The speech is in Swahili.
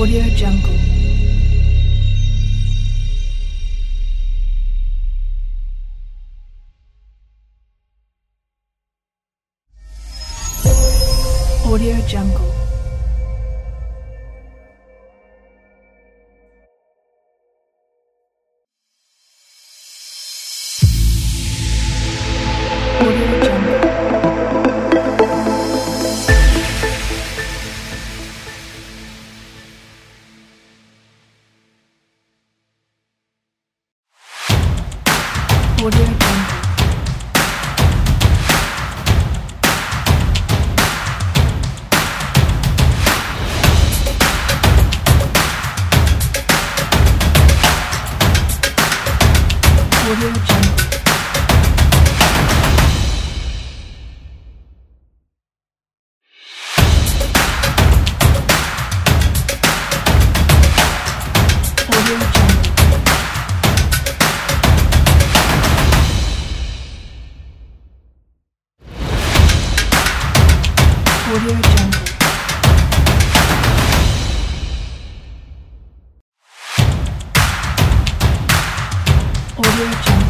Audio Jungle. Audio Jungle. Audio Jungle. Audio Jungle. Audio Jungle. Audio Jungle. Audio Jungle. Audio Jungle.